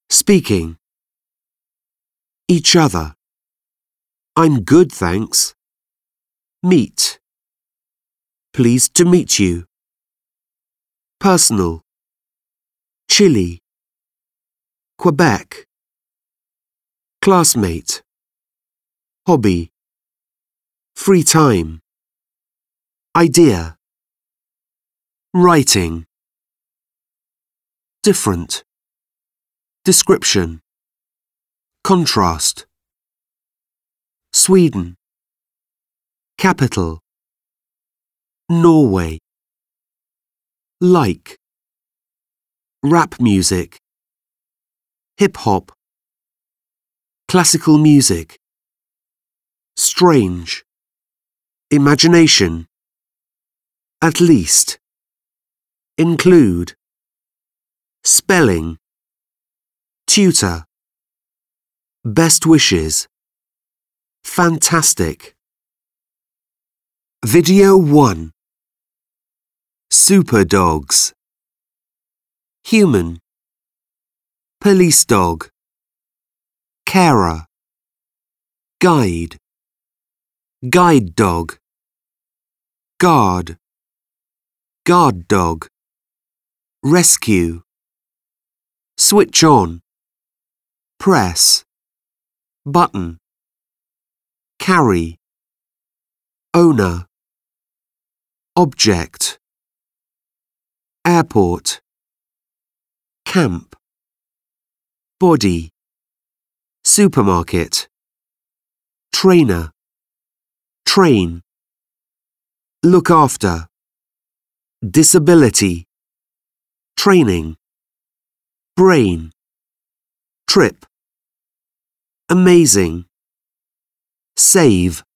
Speaking. Each other. I'm good, thanks. Meet. Pleased to meet you. Personal. Chile. Quebec. Classmate. Hobby. Free time. Idea. Writing. Different. Description. Contrast. Sweden. Capital. Norway. Like. Rap music. Hip-hop. Classical music. Strange. Imagination. At least. Include. Spelling. Tutor. Best wishes. Fantastic. Video 1. Super dogs. Human. Police dog. Carer. Guide. Guide dog. Guard. Guard dog. Rescue. Switch on. Press. Button. Carry. Owner. Object. Airport. Camp. Body. Supermarket. Trainer. Train. Look after. Disability. Training. Brain. Trip. Amazing. Save.